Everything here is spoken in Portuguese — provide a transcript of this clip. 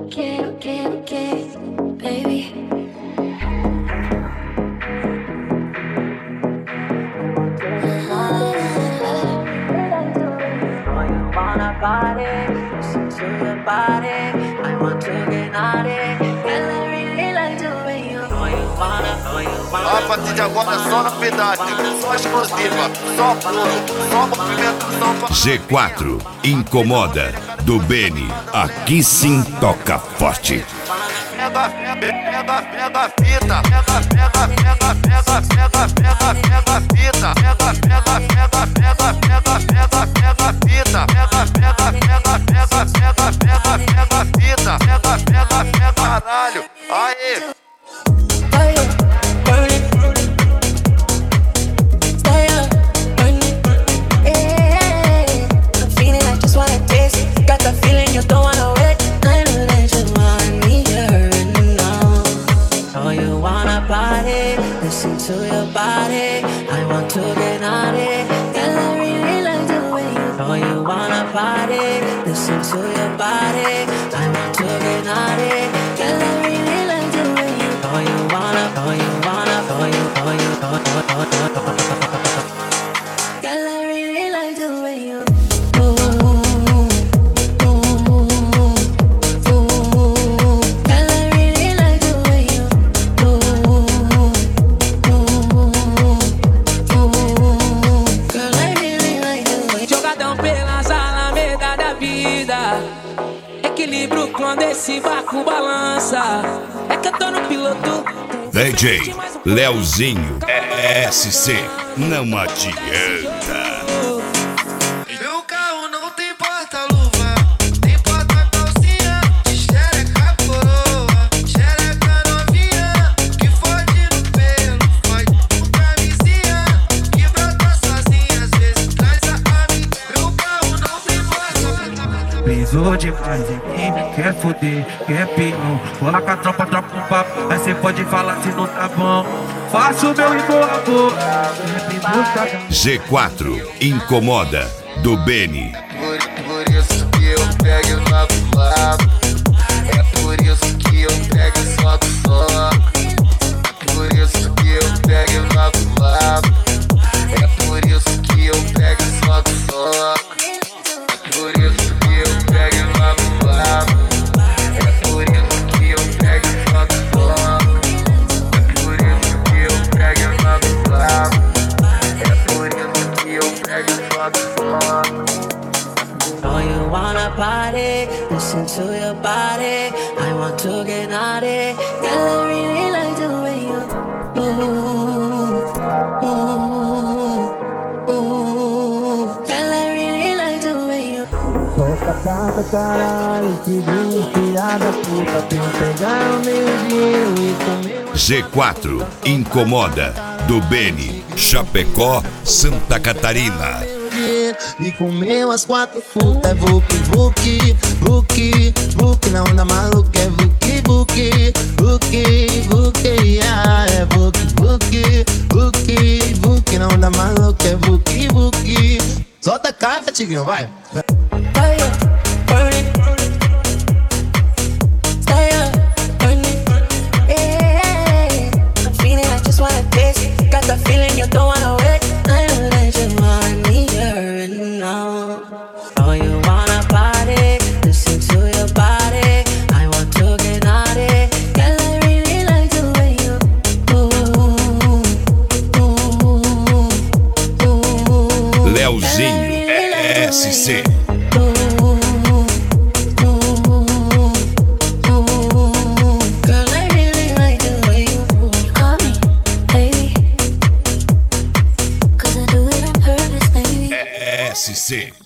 okay, baby. Listen to your body, I want to get naughty. Girl, I really like the way you know you wanna. A partir de agora só na novidade, só exclusiva, só puro, só movimentação. G4 Incomoda, do Beni. Aqui sim toca forte. Pega a fita, pega a fita, caralho, aí. Listen to your body, I want to get naughty. Girl, I really like the way you know you wanna party. Listen to your body, I want to get naughty. Girl, I really like the way you know you wanna, know you wanna, know you. Girl, I really like the way you. Equilíbrio quando esse barco balança. É que eu tô no piloto. DJ Leozinho SC, não adianta. Meu carro não tem porta-luva, tem porta-calcinha, xereca coroa, xereca novinha, que fode no pelo, fode com camisinha, que brota sozinha, às vezes traz a amiga. Meu carro não tem porta-luva. Pisou demais em mim, quer foder, quer pinhão. Cola com a tropa, troca um papo, aí cê pode falar se não tá bom. Faço meu igual a boca. G4 Incomoda, do Beni. Por isso que eu pego e novo lado. É por isso que eu pego e solto só. É por isso que eu pego e novo lado. É por isso que eu pego e solto só. É por isso que eu pego e novo lado. É por isso que eu pego e solto só. É por isso que eu pego e novo lado. É por isso que eu pego e solto só. Know you wanna party, listen to your body. I want to get naughty. Girl, I really like the way you Girl, I really like the way you Toca cada caralho, que desfiada puta. Tem que pegar o meu dinheiro e comer. G4 Incomoda, do Beni. Chapecó, Santa Catarina. E comeu as 4 frutas. É vuki, vuki, vuki, vuki. Na onda maluca é vuki, vuki, vuki, vuki. É vuki, vuki, vuki, vuki. Na onda maluca é vuki, vuki. Solta a cara, tiguinho, vai. Leozinho SC. SC.